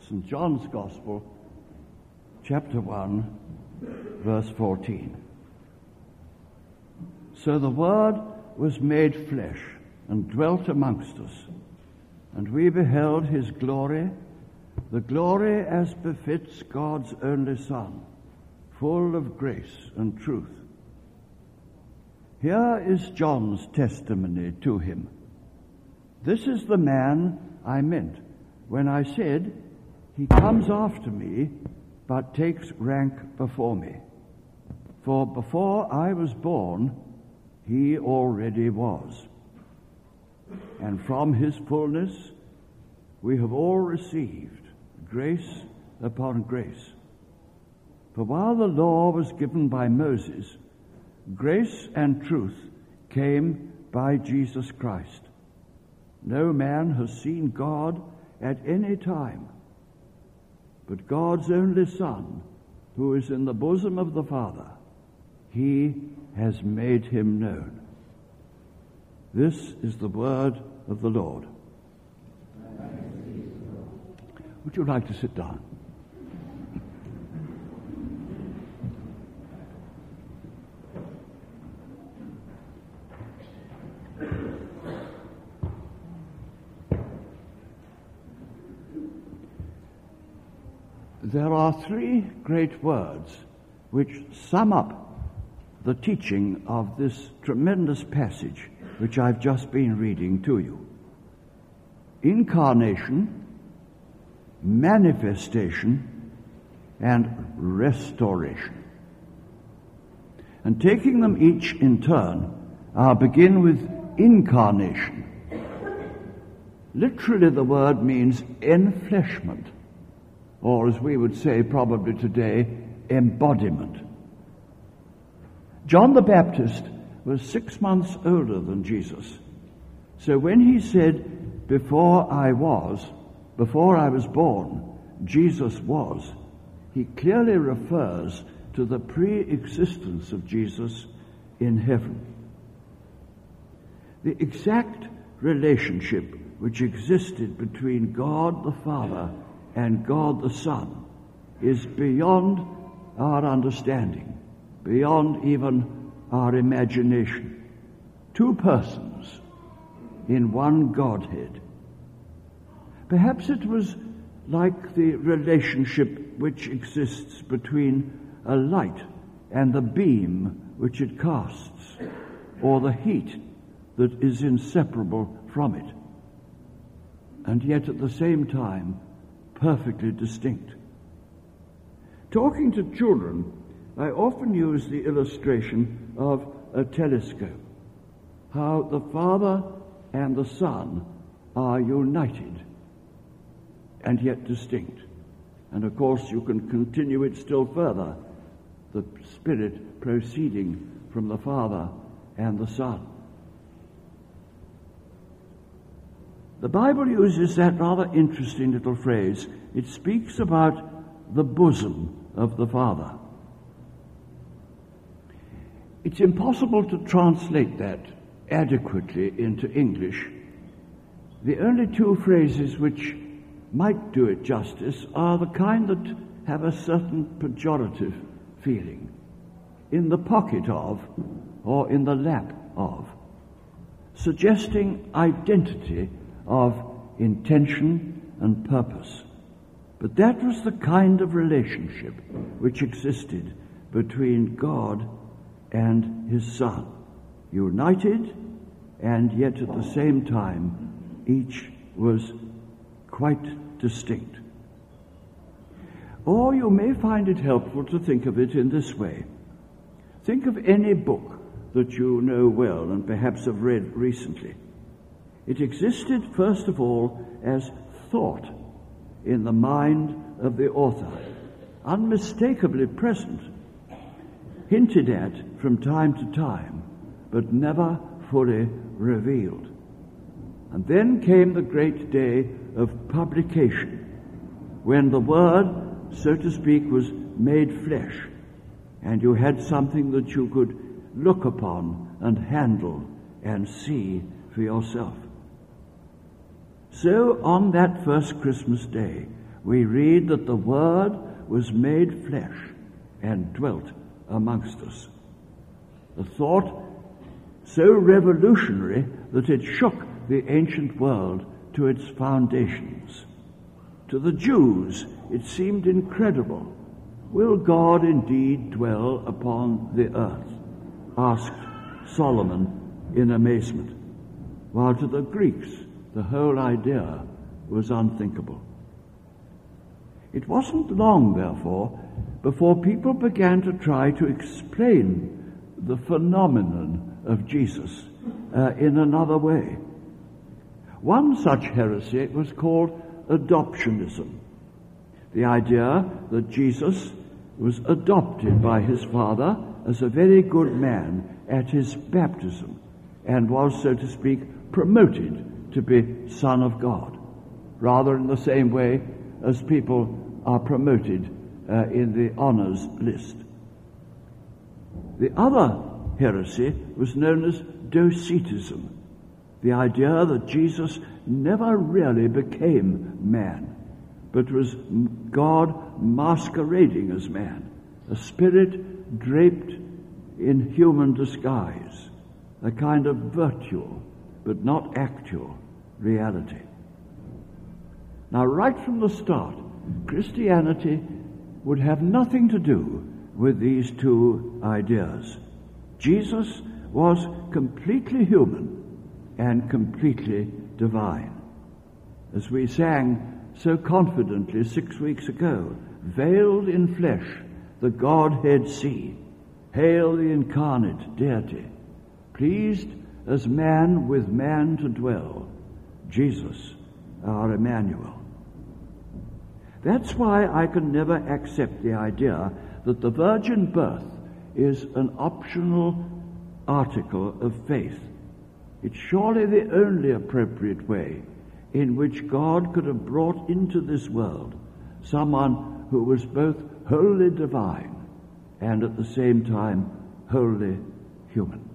St. John's Gospel, chapter 1, verse 14. So the Word was made flesh and dwelt amongst us, and we beheld his glory, the glory as befits God's only Son, full of grace and truth. Here is John's testimony to him. This is the man I meant when I said, he comes after me, but takes rank before me. For before I was born, he already was. And from his fullness we have all received grace upon grace. For while the law was given by Moses, grace and truth came by Jesus Christ. No man has seen God at any time, but God's only Son, who is in the bosom of the Father, he has made him known. This is the word of the Lord. Would you like to sit down? There are three great words which sum up the teaching of this tremendous passage which I've just been reading to you. Incarnation, manifestation, and restoration. And taking them each in turn, I'll begin with incarnation. Literally the word means enfleshment, or as we would say probably today, embodiment. John the Baptist was 6 months older than Jesus. So when he said, before I was born, Jesus was, he clearly refers to the pre-existence of Jesus in heaven. The exact relationship which existed between God the Father and God the Son is beyond our understanding, beyond even our imagination. Two persons in one Godhead. Perhaps it was like the relationship which exists between a light and the beam which it casts, or the heat that is inseparable from it, and yet at the same time perfectly distinct. Talking to children, I often use the illustration of a telescope, how the Father and the Son are united and yet distinct. And of course you can continue it still further, the Spirit proceeding from the Father and the Son. The Bible uses that rather interesting little phrase. It speaks about the bosom of the Father. It's impossible to translate that adequately into English. The only two phrases which might do it justice are the kind that have a certain pejorative feeling. In the pocket of, or in the lap of, suggesting identity of intention and purpose. But that was the kind of relationship which existed between God and his Son, united, and yet at the same time each was quite distinct. Or you may find it helpful to think of it in this way. Think of any book that you know well and perhaps have read recently. It existed, first of all, as thought in the mind of the author, unmistakably present, hinted at from time to time, but never fully revealed. And then came the great day of publication, when the Word, so to speak, was made flesh, and you had something that you could look upon and handle and see for yourself. So on that first Christmas day, we read that the Word was made flesh and dwelt amongst us. A thought so revolutionary that it shook the ancient world to its foundations. To the Jews, it seemed incredible. Will God indeed dwell upon the earth? Asked Solomon in amazement. While to the Greeks, the whole idea was unthinkable. It wasn't long, therefore, before people began to try to explain the phenomenon of Jesus in another way. One such heresy was called adoptionism, the idea that Jesus was adopted by his Father as a very good man at his baptism and was, so to speak, promoted to be Son of God, rather in the same way as people are promoted in the honors list. The other heresy was known as Docetism, the idea that Jesus never really became man, but was God masquerading as man, a spirit draped in human disguise, a kind of virtual but not actual reality. Now, right from the start, Christianity would have nothing to do with these two ideas. Jesus was completely human and completely divine. As we sang so confidently 6 weeks ago, veiled in flesh, the Godhead see. Hail the incarnate deity, pleased as man with man to dwell, Jesus, our Emmanuel. That's why I can never accept the idea that the virgin birth is an optional article of faith. It's surely the only appropriate way in which God could have brought into this world someone who was both wholly divine and at the same time wholly human.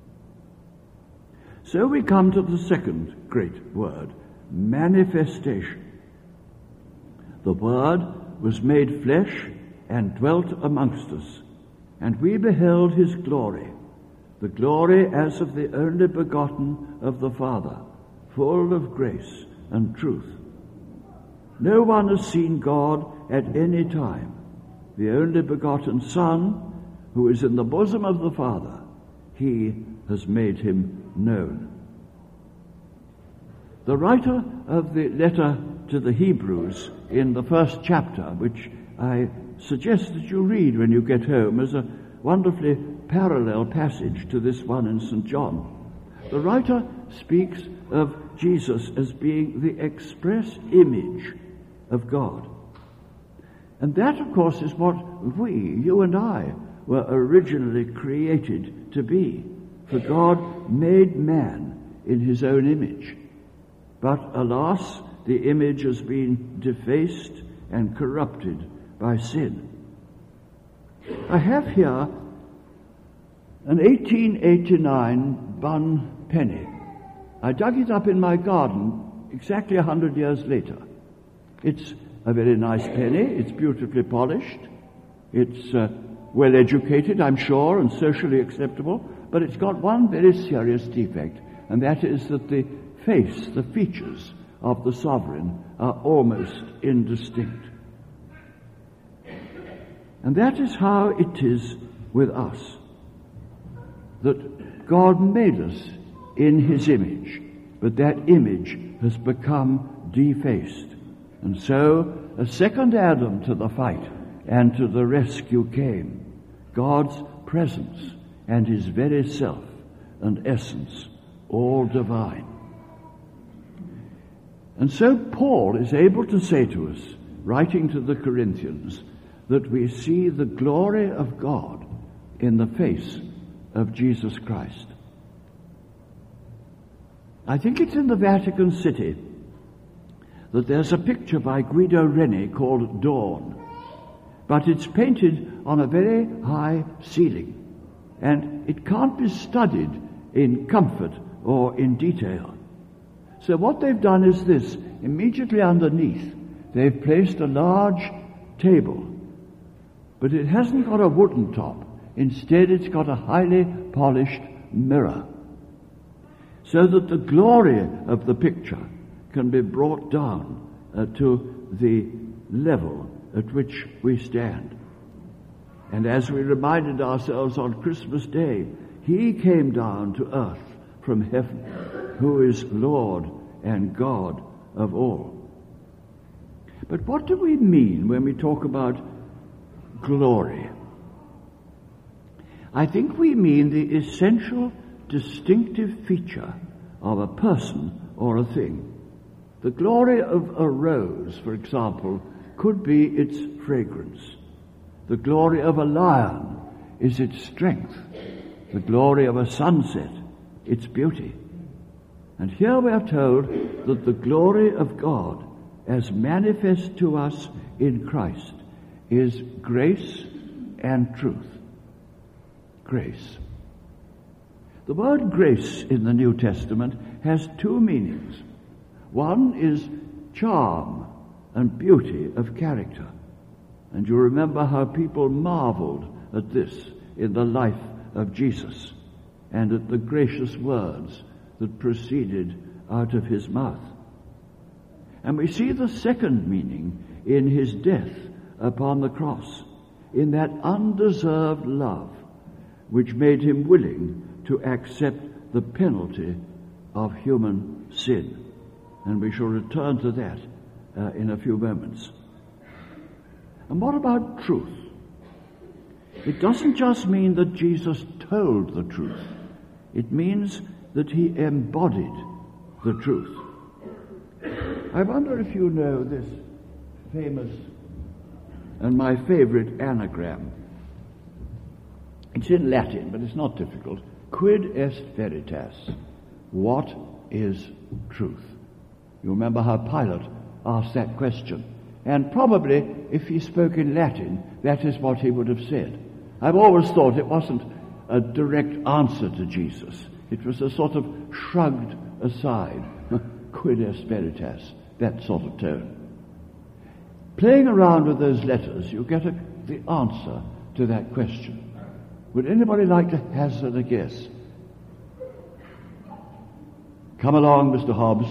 So we come to the second great word, manifestation. The Word was made flesh and dwelt amongst us, and we beheld his glory, the glory as of the only begotten of the Father, full of grace and truth. No one has seen God at any time. The only begotten Son, who is in the bosom of the Father, he has made him known. The writer of the letter to the Hebrews in the first chapter, which I suggest that you read when you get home as a wonderfully parallel passage to this one in St. John. The writer speaks of Jesus as being the express image of God. And that, of course, is what we, you and I, were originally created to be. For God made man in his own image. But alas, the image has been defaced and corrupted by sin. I have here an 1889 Bunn penny. I dug it up in my garden exactly 100 years later. It's a very nice penny. It's beautifully polished. It's well educated, I'm sure, and socially acceptable. But it's got one very serious defect, and that is that the face, the features of the sovereign are almost indistinct. And that is how it is with us, that God made us in his image, but that image has become defaced. And so a second Adam to the fight and to the rescue came, God's presence and his very self and essence, all divine. And so Paul is able to say to us, writing to the Corinthians, that we see the glory of God in the face of Jesus Christ. I think it's in the Vatican City that there's a picture by Guido Reni called Dawn, but it's painted on a very high ceiling, and it can't be studied in comfort or in detail. So what they've done is this: immediately underneath, they've placed a large table, but it hasn't got a wooden top. Instead, it's got a highly polished mirror, so that the glory of the picture can be brought down to the level at which we stand. And as we reminded ourselves on Christmas Day, he came down to earth from heaven, who is Lord and God of all. But what do we mean when we talk about glory? I think we mean the essential distinctive feature of a person or a thing. The glory of a rose, for example, could be its fragrance. The glory of a lion is its strength. The glory of a sunset, its beauty. And here we are told that the glory of God, as manifest to us in Christ, is grace and truth. Grace. The word grace in the New Testament has two meanings. One is charm and beauty of character. And you remember how people marveled at this in the life of Jesus and at the gracious words that proceeded out of his mouth. And we see the second meaning in his death upon the cross, in that undeserved love which made him willing to accept the penalty of human sin. And we shall return to that in a few moments. And what about truth? It doesn't just mean that Jesus told the truth. It means that he embodied the truth. I wonder if you know this famous and my favorite anagram. It's in Latin, but it's not difficult. Quid est veritas? What is truth? You remember how Pilate asked that question. And probably, if he spoke in Latin, that is what he would have said. I've always thought it wasn't a direct answer to Jesus. It was a sort of shrugged aside, quid est veritas, that sort of tone. Playing around with those letters, you get the answer to that question. Would anybody like to hazard a guess? Come along, Mr. Hobbs.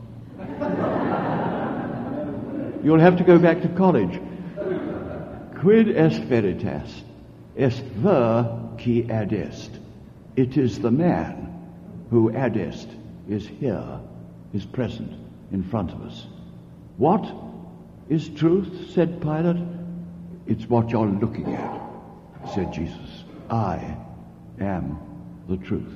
You'll have to go back to college. Quid est veritas? Est ver qui adest. It is the man who adest is here, is present in front of us. What is truth, said Pilate? It's what you're looking at, said Jesus. I am the truth.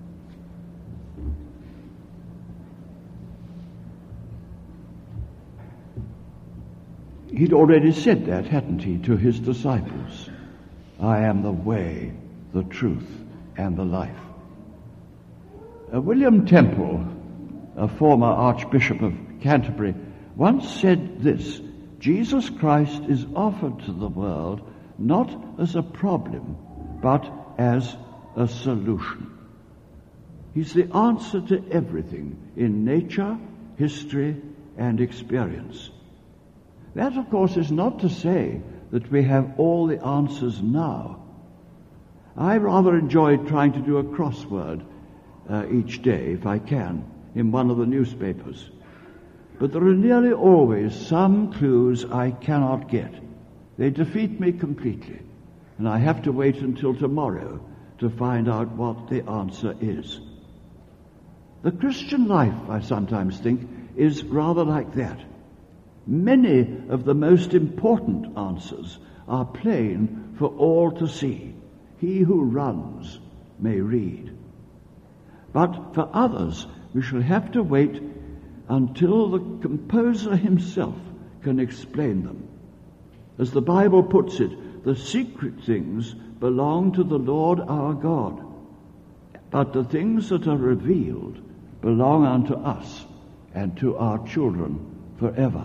He'd already said that, hadn't he, to his disciples? I am the way, the truth, and the life. William Temple, a former Archbishop of Canterbury, once said this: Jesus Christ is offered to the world not as a problem, but as a solution. He's the answer to everything in nature, history, and experience. That, of course, is not to say that we have all the answers now. I rather enjoy trying to do a crossword each day, if I can, in one of the newspapers. But there are nearly always some clues I cannot get. They defeat me completely, and I have to wait until tomorrow to find out what the answer is. The Christian life, I sometimes think, is rather like that. Many of the most important answers are plain for all to see. He who runs may read. But for others, we shall have to wait until the composer himself can explain them. As the Bible puts it, the secret things belong to the Lord our God, but the things that are revealed belong unto us and to our children forever.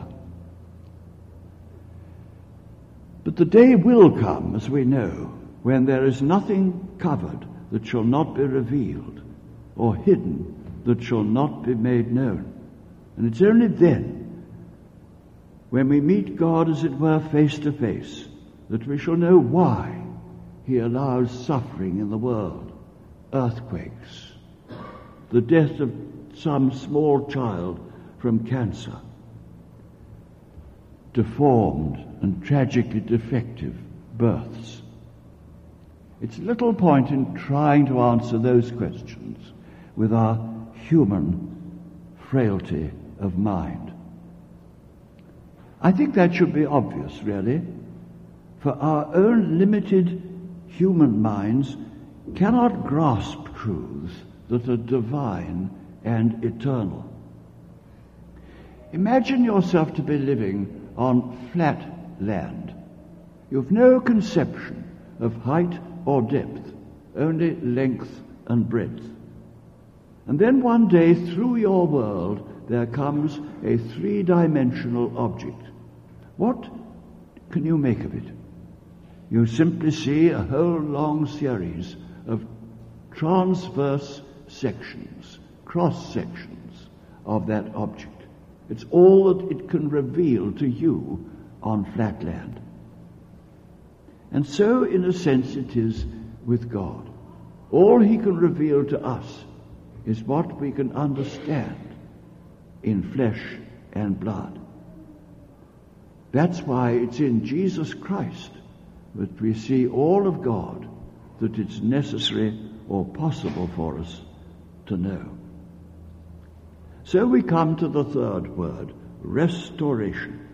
But the day will come, as we know, when there is nothing covered that shall not be revealed, or hidden that shall not be made known. And it's only then when we meet God, as it were, face to face, that we shall know why he allows suffering in the world, earthquakes, the death of some small child from cancer, deformed and tragically defective births. It's little point in trying to answer those questions with our human frailty of mind. I think that should be obvious, really, for our own limited human minds cannot grasp truths that are divine and eternal. Imagine yourself to be living on flat land. You've no conception of height or depth, only length and breadth. And then one day through your world there comes a three-dimensional object. What can you make of it? You simply see a whole long series of transverse sections, cross-sections of that object. It's all that it can reveal to you on flat land. And so, in a sense, it is with God. All he can reveal to us is what we can understand in flesh and blood. That's why it's in Jesus Christ that we see all of God that it's necessary or possible for us to know. So we come to the third word, restoration.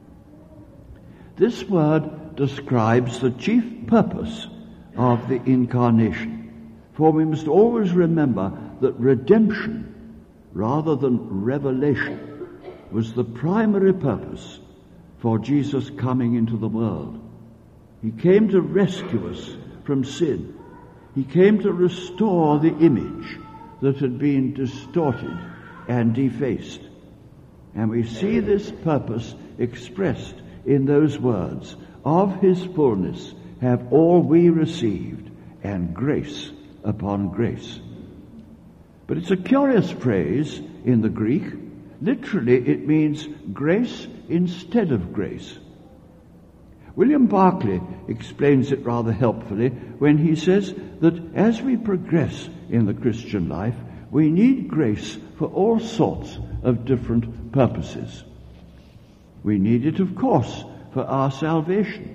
This word describes the chief purpose of the incarnation. For we must always remember that redemption, rather than revelation, was the primary purpose for Jesus coming into the world. He came to rescue us from sin. He came to restore the image that had been distorted and defaced. And we see this purpose expressed in those words, "Of his fullness have all we received, and grace upon grace." But it's a curious phrase in the Greek. Literally, it means grace instead of grace. William Barclay explains it rather helpfully when he says that as we progress in the Christian life, we need grace for all sorts of different purposes. We need it, of course, for our salvation.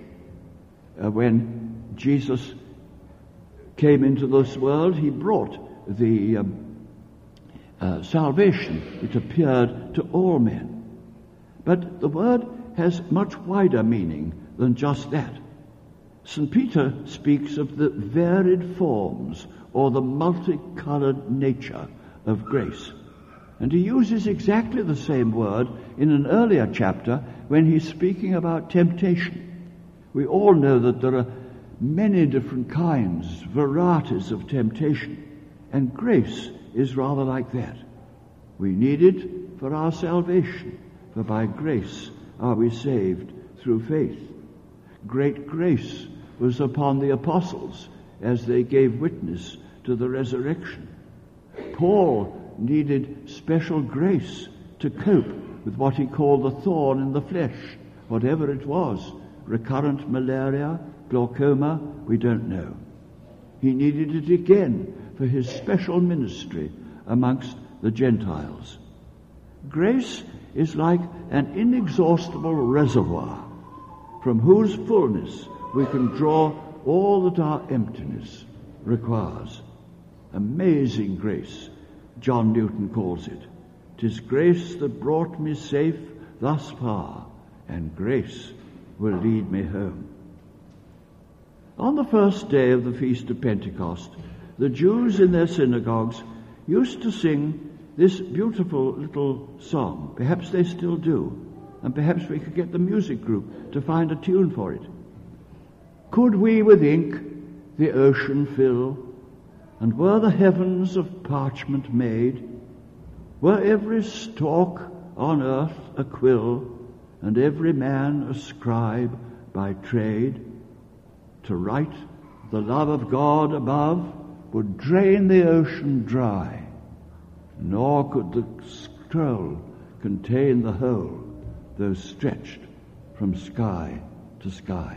When Jesus came into this world, he brought the salvation. It appeared to all men. But the word has much wider meaning than just that. St. Peter speaks of the varied forms or the multicolored nature of grace. And he uses exactly the same word in an earlier chapter when he's speaking about temptation. We all know that there are many different kinds, varieties of temptation, and grace is rather like that. We need it for our salvation, for by grace are we saved through faith. Great grace was upon the apostles as they gave witness to the resurrection. Paul needed special grace to cope with what he called the thorn in the flesh, whatever it was, recurrent malaria, glaucoma, we don't know. He needed it again for his special ministry amongst the Gentiles. Grace is like an inexhaustible reservoir from whose fullness we can draw all that our emptiness requires. Amazing grace, John Newton calls it. 'Tis grace that brought me safe thus far, and grace will lead me home. On the first day of the Feast of Pentecost, the Jews in their synagogues used to sing this beautiful little song. Perhaps they still do, and perhaps we could get the music group to find a tune for it. Could we with ink the ocean fill, and were the heavens of parchment made, were every stalk on earth a quill, and every man a scribe by trade, to write the love of God above would drain the ocean dry, nor could the scroll contain the whole though stretched from sky to sky.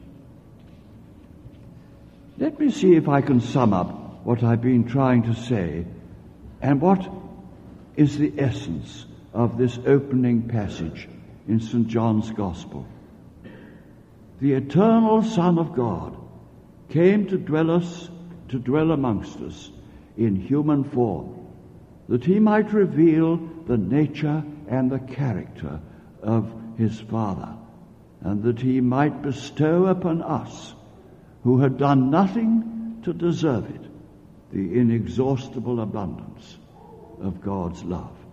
Let me see if I can sum up what I've been trying to say and what is the essence of this opening passage in St. John's Gospel. The eternal Son of God came to dwell amongst us in human form, that he might reveal the nature and the character of his Father, and that he might bestow upon us, who had done nothing to deserve it, the inexhaustible abundance of God's love.